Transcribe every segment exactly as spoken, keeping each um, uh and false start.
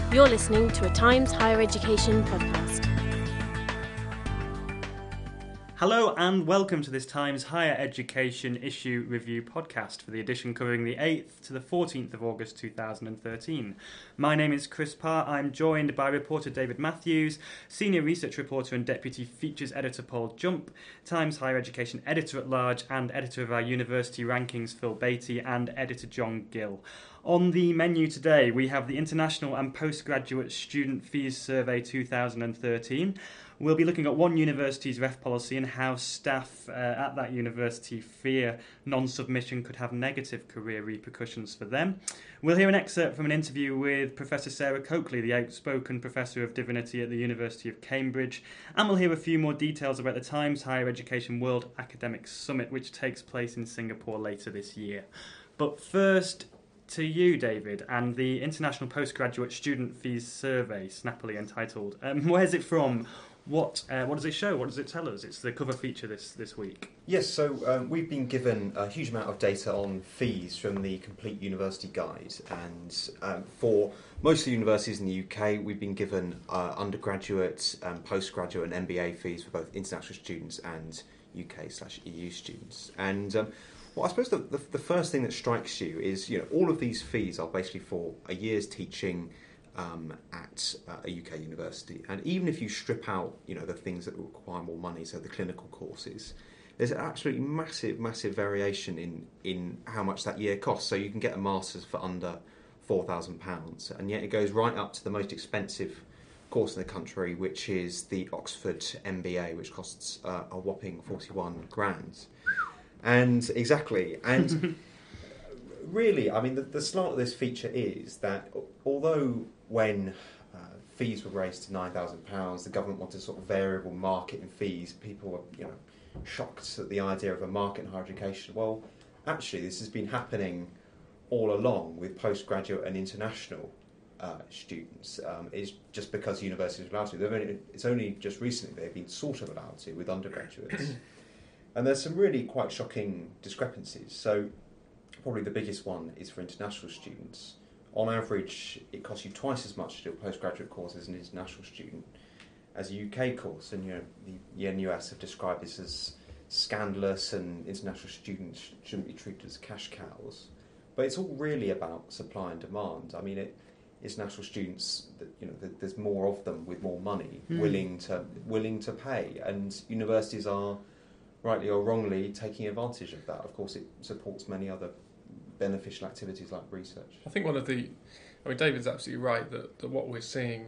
You're listening to a Times Higher Education podcast. Hello and welcome to this Times Higher Education Issue Review podcast for the edition covering the eighth to the fourteenth of August two thousand thirteen. My name is Chris Parr. I'm joined by reporter David Matthews, senior research reporter and deputy features editor Paul Jump, Times Higher Education editor-at-large and editor of our university rankings Phil Beattie, and editor John Gill. On the menu today we have the International and Postgraduate Student Fees Survey two thousand thirteen. We'll be looking at one university's ref policy and how staff uh, at that university fear non-submission could have negative career repercussions for them. We'll hear an excerpt from an interview with Professor Sarah Coakley, the outspoken Professor of Divinity at the University of Cambridge, and we'll hear a few more details about the Times Higher Education World Academic Summit, which takes place in Singapore later this year. But first, to you, David, and the International Postgraduate Student Fees Survey, snappily entitled. Um, where's it from? What uh, what does it show? What does it tell us? It's the cover feature this, this week. Yes, so um, we've been given a huge amount of data on fees from the Complete University Guide, and um, for most of the universities in the U K, we've been given uh, undergraduate, um, postgraduate and M B A fees for both international students and U K slash E U students. And um, well, I suppose the, the, the first thing that strikes you is, you know, all of these fees are basically for a year's teaching Um, at uh, a U K university, and even if you strip out, you know, the things that require more money, so the clinical courses, there's an absolutely massive, massive variation in in how much that year costs. So you can get a master's for under four thousand pounds, and yet it goes right up to the most expensive course in the country, which is the Oxford M B A, which costs uh, a whopping forty-one grand. And exactly, and really, I mean, the, the slant of this feature is that although when uh, fees were raised to nine thousand pounds, the government wanted a sort of variable market in fees, people were, you know, shocked at the idea of a market in higher education. Well, actually, this has been happening all along with postgraduate and international uh, students. Um, it's just because universities are allowed to. They've only, it's only just recently they've been sort of allowed to with undergraduates. And there's some really quite shocking discrepancies. So probably the biggest one is for international students. On average, it costs you twice as much to do a postgraduate course as an international student as a U K course. And, you know, the N U S have described this as scandalous, and international students shouldn't be treated as cash cows. But it's all really about supply and demand. I mean, it, international students, you know, there's more of them with more money, mm. willing to willing to pay, and universities are, rightly or wrongly, taking advantage of that. Of course, it supports many other beneficial activities like research. I think one of the, I mean, David's absolutely right that, that what we're seeing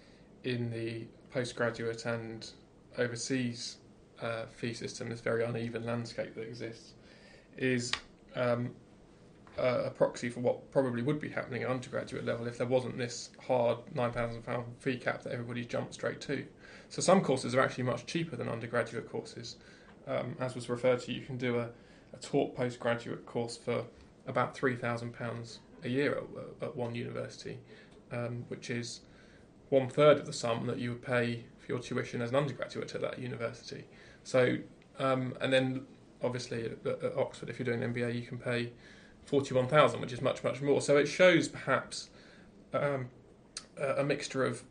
in the postgraduate and overseas uh, fee system, this very uneven landscape that exists, is um, a, a proxy for what probably would be happening at undergraduate level if there wasn't this hard nine thousand pounds fee cap that everybody jumped straight to. So some courses are actually much cheaper than undergraduate courses. Um, as was referred to, you can do a, a taught postgraduate course for about three thousand pounds a year at, at one university, um, which is one third of the sum that you would pay for your tuition as an undergraduate at that university. So, um, and then obviously at, at Oxford, if you're doing an M B A, you can pay forty-one thousand, which is much, much more. So it shows perhaps um, a, a mixture of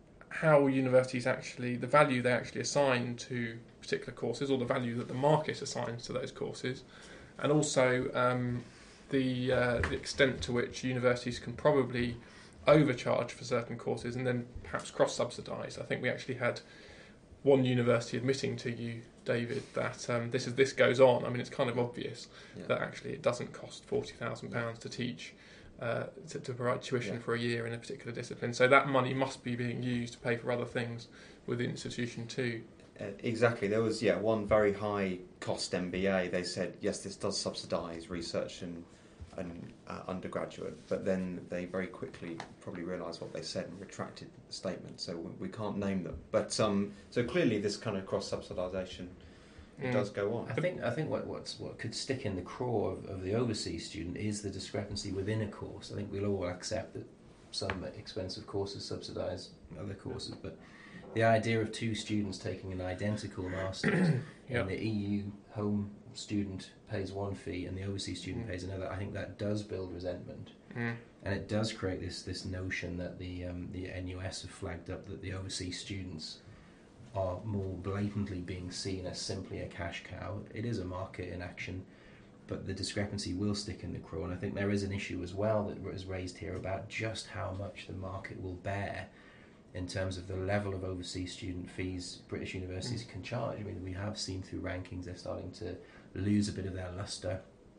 how universities actually, the value they actually assign to particular courses, or the value that the market assigns to those courses, and also um, the, uh, the extent to which universities can probably overcharge for certain courses and then perhaps cross-subsidise. I think we actually had one university admitting to you, David, that um, this is this goes on. I mean, it's kind of obvious yeah. that actually it doesn't cost forty thousand pounds to teach, uh, to, to provide tuition yeah. for a year in a particular discipline. So that money must be being used to pay for other things within the institution too. Uh, exactly. There was yeah one very high cost M B A. They said yes, this does subsidise research and and uh, undergraduate, but then they very quickly probably realised what they said and retracted the statement. So we, we can't name them. But um, so clearly this kind of cross subsidisation mm. does go on. I think I think what what's, what could stick in the craw of, of the overseas student is the discrepancy within a course. I think we'll all accept that some expensive courses subsidise other courses, but the idea of two students taking an identical master's yep. and the E U home student pays one fee and the overseas student mm. pays another, I think that does build resentment. Mm. And it does create this this notion that the um, the N U S have flagged up that the overseas students are more blatantly being seen as simply a cash cow. It is a market in action, but the discrepancy will stick in the craw. And I think there is an issue as well that was raised here about just how much the market will bear in terms of the level of overseas student fees British universities mm. can charge. I mean, we have seen through rankings they're starting to lose a bit of their lustre.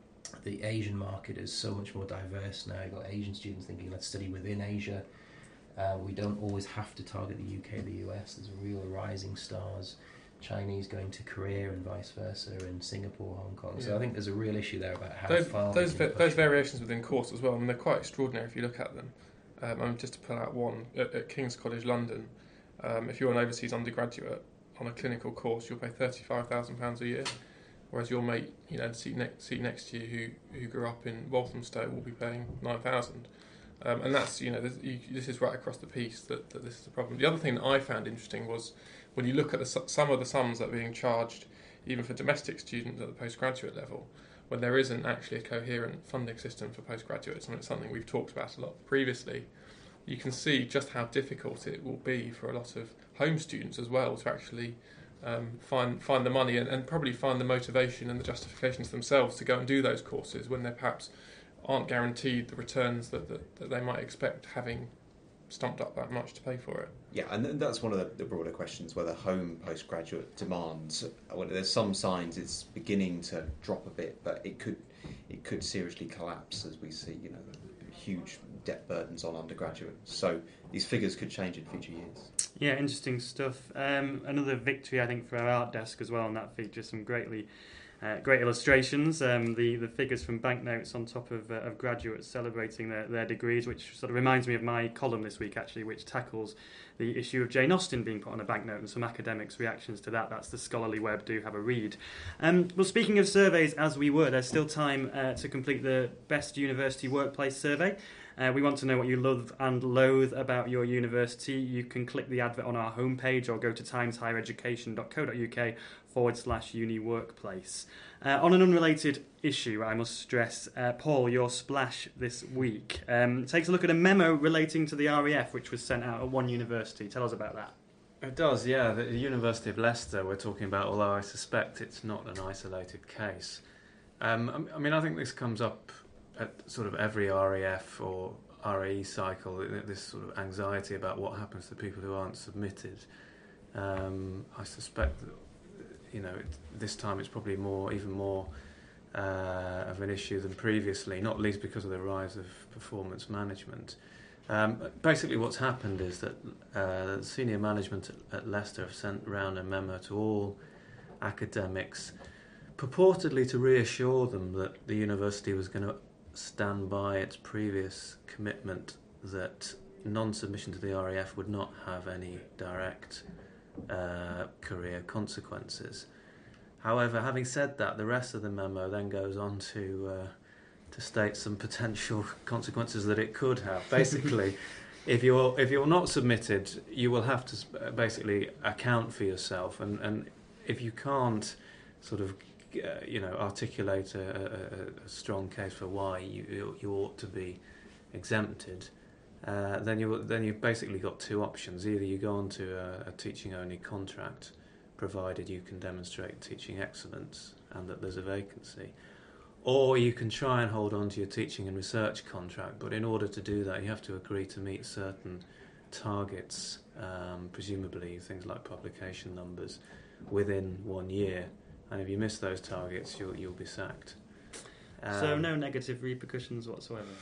The Asian market is so much more diverse now. You've got Asian students thinking, let's study within Asia. Uh, we don't always have to target the U K or the U S. There's real rising stars. Chinese going to Korea and vice versa, in Singapore, Hong Kong. Yeah. So I think there's a real issue there about how those, far... Those, va- those variations within course as well, I mean, they're quite extraordinary if you look at them. Um, I'm just to pull out one, at, at King's College London, um, if you're an overseas undergraduate on a clinical course, you'll pay thirty-five thousand pounds a year, whereas your mate, you know, the seat, ne- seat next to you who, who grew up in Walthamstow will be paying nine thousand pounds. Um, and that's, you know, this, you, this is right across the piece that, that this is a problem. The other thing that I found interesting was when you look at the, some of the sums that are being charged, even for domestic students at the postgraduate level, when there isn't actually a coherent funding system for postgraduates, and it's something we've talked about a lot previously, you can see just how difficult it will be for a lot of home students as well to actually um, find find the money and, and probably find the motivation and the justifications themselves to go and do those courses when they perhaps aren't guaranteed the returns that, that, that they might expect, having stumped up that much to pay for it. Yeah, and that's one of the, the broader questions, whether home postgraduate demands, well, there's some signs it's beginning to drop a bit, but it could it could seriously collapse as we see, you know, huge debt burdens on undergraduates. So these figures could change in future years. Yeah, interesting stuff. Um, another victory, I think, for our art desk as well, and that features some greatly Uh, great illustrations, um, the, the figures from banknotes on top of, uh, of graduates celebrating their, their degrees, which sort of reminds me of my column this week, actually, which tackles the issue of Jane Austen being put on a banknote and some academics' reactions to that. That's the Scholarly Web. Do have a read. Um, well, speaking of surveys, as we were, there's still time uh, to complete the Best University Workplace Survey. Uh, we want to know what you love and loathe about your university. You can click the advert on our homepage or go to timeshighereducation.co.uk forward slash uni workplace. Uh, on an unrelated issue, I must stress, uh, Paul, your splash this week um, takes a look at a memo relating to the R A F which was sent out at one university. Tell us about that. It does, yeah. The University of Leicester we're talking about, although I suspect it's not an isolated case. Um, I mean, I think this comes up at sort of every R A F or R A E cycle, this sort of anxiety about what happens to people who aren't submitted. Um, I suspect that, you know, it, this time it's probably more, even more uh, of an issue than previously, not least because of the rise of performance management. Um, basically what's happened is that uh, senior management at, at Leicester have sent round a memo to all academics purportedly to reassure them that the university was going to stand by its previous commitment that non-submission to the R A F would not have any direct uh, career consequences. However, having said that, the rest of the memo then goes on to uh, to state some potential consequences that it could have. Basically, if you're if you're not submitted, you will have to basically account for yourself, and, and if you can't sort of Uh, you know, articulate a, a, a strong case for why you you ought to be exempted, uh, then you then you've basically got two options. Either you go on to a, a teaching only contract, provided you can demonstrate teaching excellence and that there's a vacancy, or you can try and hold on to your teaching and research contract. But in order to do that, you have to agree to meet certain targets, um, presumably things like publication numbers, within one year. And if you miss those targets, you'll you'll be sacked. Um, so no negative repercussions whatsoever.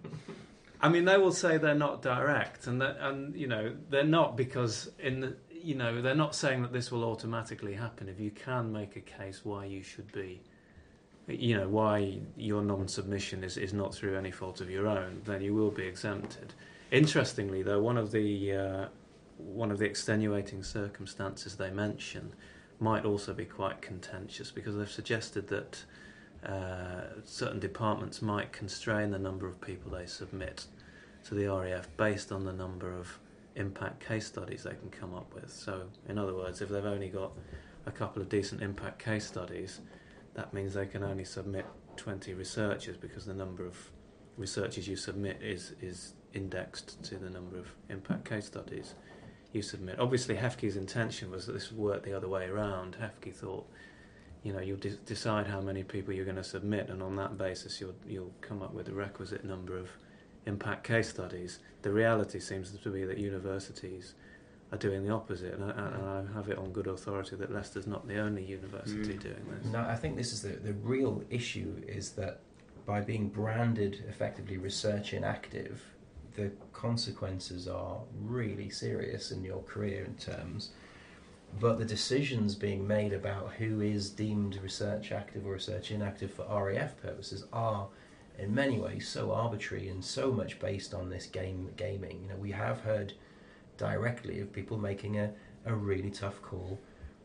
I mean, they will say they're not direct, and that, and you know they're not, because in the you know they're not saying that this will automatically happen. If you can make a case why you should be, you know, why your non-submission is, is not through any fault of your own, then you will be exempted. Interestingly, though, one of the uh, one of the extenuating circumstances they mention might also be quite contentious, because they've suggested that uh, certain departments might constrain the number of people they submit to the R A F based on the number of impact case studies they can come up with. So, in other words, if they've only got a couple of decent impact case studies, that means they can only submit twenty researchers, because the number of researches you submit is is indexed to the number of impact case studies you submit. Obviously, Hefke's intention was that this would work the other way around. Hefke thought, you know, you'll de- decide how many people you're going to submit, and on that basis, you'll you'll come up with the requisite number of impact case studies. The reality seems to be that universities are doing the opposite, and I, and I have it on good authority that Leicester's not the only university mm. doing this. No, I think this is the the real issue is that by being branded effectively research inactive, the consequences are really serious in your career in terms, but the decisions being made about who is deemed research active or research inactive for R A F purposes are in many ways so arbitrary and so much based on this game gaming. You know, we have heard directly of people making a, a really tough call.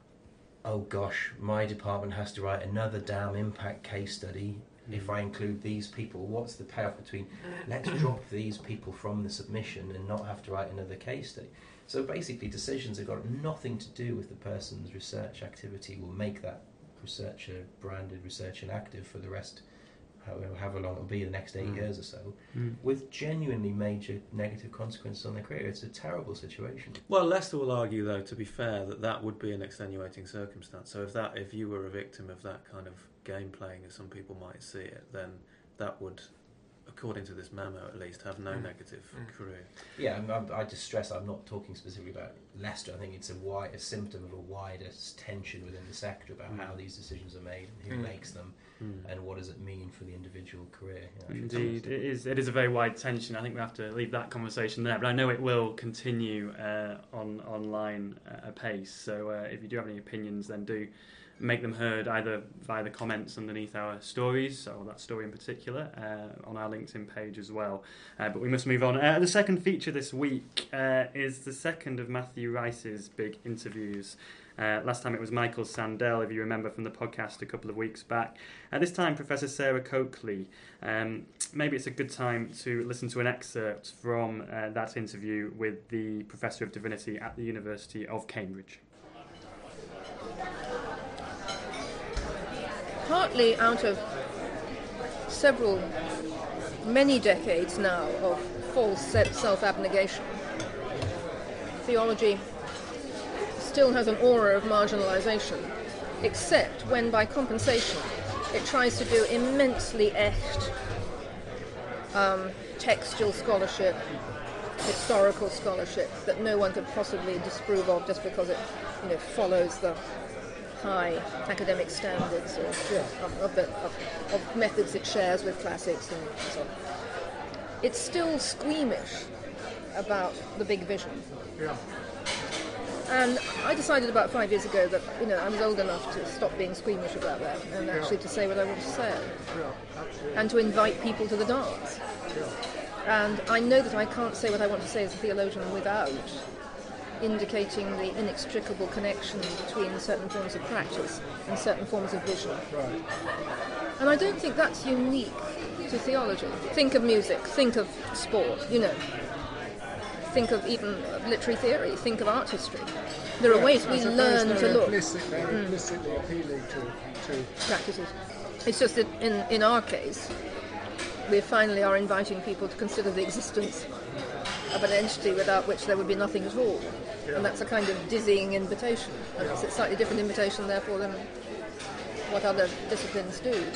Oh gosh, my department has to write another damn impact case study. If I include these people, what's the payoff between let's drop these people from the submission and not have to write another case study? So basically decisions that got nothing to do with the person's research activity will make that researcher branded research inactive for the rest, however, however long it'll be, the next eight mm. years or so, mm. with genuinely major negative consequences on their career. It's a terrible situation. Well, Leicester will argue, though, to be fair, that that would be an extenuating circumstance. So if that, if you were a victim of that kind of game playing, as some people might see it, then that would, according to this memo at least, have no mm. negative mm. career. Yeah, I, I just stress I'm not talking specifically about Leicester. I think it's a, wide, a symptom of a wider tension within the sector about mm. how these decisions are made and who mm. makes them mm. and what does it mean for the individual career. You know, Indeed, it is, it is a very wide tension. I think we have to leave that conversation there, but I know it will continue uh, on online uh, apace. So uh, if you do have any opinions, then do make them heard either via the comments underneath our stories, or that story in particular, uh, on our LinkedIn page as well. Uh, but we must move on. Uh, the second feature this week uh, is the second of Matthew Rice's big interviews. Uh, last time it was Michael Sandel, if you remember from the podcast a couple of weeks back. Uh, this time, Professor Sarah Coakley. Um, maybe it's a good time to listen to an excerpt from uh, that interview with the Professor of Divinity at the University of Cambridge. Partly out of several, many decades now of false self-abnegation, theology still has an aura of marginalisation, except when by compensation it tries to do immensely echt um, textual scholarship, historical scholarship that no one could possibly disprove of just because it, you know, follows the high academic standards or, yeah, of, of, the, of, of methods it shares with classics and so on. It's still squeamish about the big vision. Yeah. And I decided about five years ago that, you know, I was old enough to stop being squeamish about that and actually yeah. to say what I want to say. Yeah, absolutely. And to invite people to the dance. Yeah. And I know that I can't say what I want to say as a theologian without indicating the inextricable connection between certain forms of practice and certain forms of vision. Right. And I don't think that's unique to theology. Think of music, think of sport, you know. Think of even literary theory, think of art history. There are yeah, ways we learn to look. Implicit, they're mm. implicitly appealing to, to practices. It's just that in, in our case, we finally are inviting people to consider the existence of an entity without which there would be nothing at all. Yeah. And that's a kind of dizzying invitation. And yeah. it's a slightly different invitation, therefore, than what other disciplines do.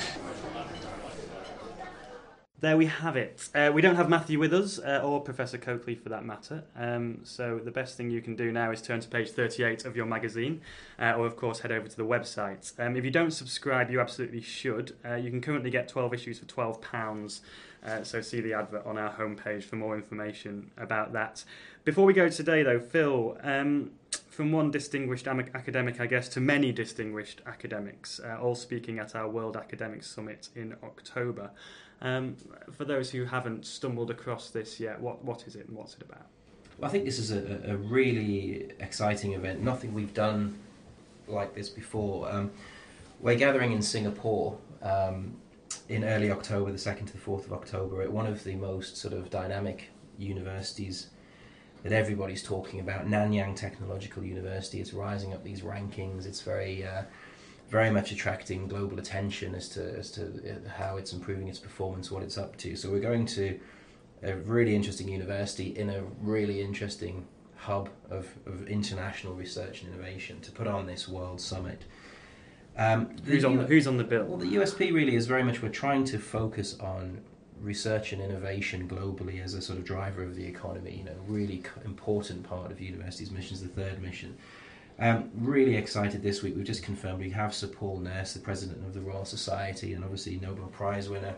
There we have it. Uh, we don't have Matthew with us, uh, or Professor Coakley for that matter. Um, so the best thing you can do now is turn to page thirty-eight of your magazine, uh, or of course head over to the website. Um, if you don't subscribe, you absolutely should. Uh, you can currently get twelve issues for twelve pounds. Uh, so see the advert on our homepage for more information about that. Before we go today, though, Phil, um, from one distinguished am- academic, I guess, to many distinguished academics, uh, all speaking at our World Academic Summit in October. Um, for those who haven't stumbled across this yet, what what is it and what's it about? Well, I think this is a, a really exciting event. Nothing we've done like this before. Um, we're gathering in Singapore um, in early October, the second to the fourth of October, at one of the most sort of dynamic universities that everybody's talking about, Nanyang Technological University. It's rising up these rankings. It's very uh, very much attracting global attention as to as to how it's improving its performance, what it's up to. So we're going to a really interesting university in a really interesting hub of, of international research and innovation to put on this World Summit. Um, who's on the, who's on the bill? Well, the U S P really is very much we're trying to focus on research and innovation globally as a sort of driver of the economy. You know, really important part of university's mission is the third mission. Um, really excited this week. We've just confirmed we have Sir Paul Nurse, the president of the Royal Society and obviously Nobel Prize winner,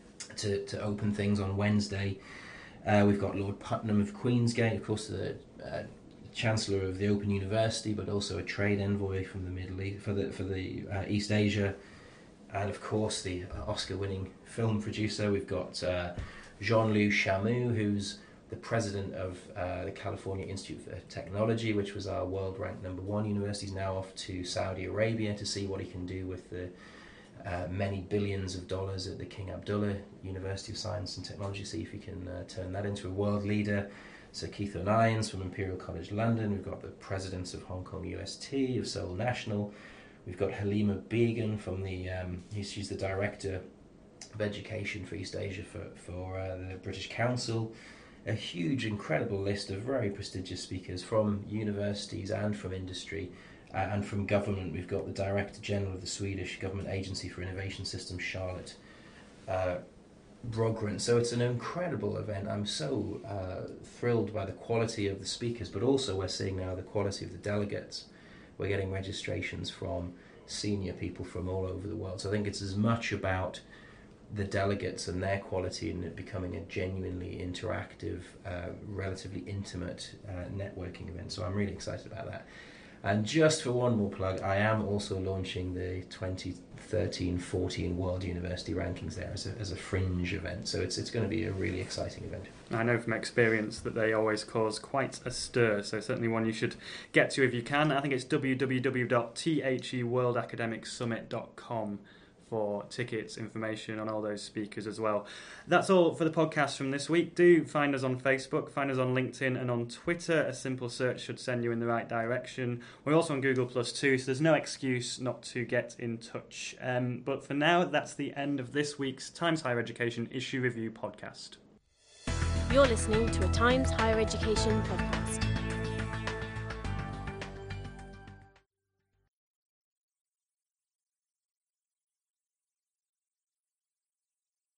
to, to open things on Wednesday. Uh, we've got Lord Putnam of Queensgate, of course, the uh, Chancellor of the Open University, but also a trade envoy from the Middle East for the for the uh, East Asia, and of course the Oscar-winning film producer. We've got uh, Jean-Louis Chamoux, who's the president of uh, the California Institute for Technology, which was our world-ranked number one university. He's now off to Saudi Arabia to see what he can do with the uh, many billions of dollars at the King Abdullah University of Science and Technology, see if he can uh, turn that into a world leader. Sir Keith O'Lyons from Imperial College London. We've got the presidents of Hong Kong U S T, of Seoul National. We've got Halima Begum from the, um, she's the Director of Education for East Asia for, for uh, the British Council. A huge, incredible list of very prestigious speakers from universities and from industry uh, and from government. We've got the Director General of the Swedish Government Agency for Innovation Systems, Charlotte uh, Brogren. So it's an incredible event. I'm so uh, thrilled by the quality of the speakers, but also we're seeing now the quality of the delegates. We're getting registrations from senior people from all over the world. So I think it's as much about the delegates and their quality and it becoming a genuinely interactive, uh, relatively intimate uh, networking event. So I'm really excited about that. And just for one more plug, I am also launching the twenty thirteen fourteen World University Rankings there as a, as a fringe event. So it's it's going to be a really exciting event. I know from experience that they always cause quite a stir, so certainly one you should get to if you can. I think it's w w w dot the world academic summit dot com for tickets, information on all those speakers as well. That's all for the podcast from this week. Do find us on Facebook, find us on LinkedIn and on Twitter. A simple search should send you in the right direction. We're also on Google Plus too, so there's no excuse not to get in touch. Um, but for now, that's the end of this week's Times Higher Education Issue Review podcast. You're listening to a Times Higher Education podcast.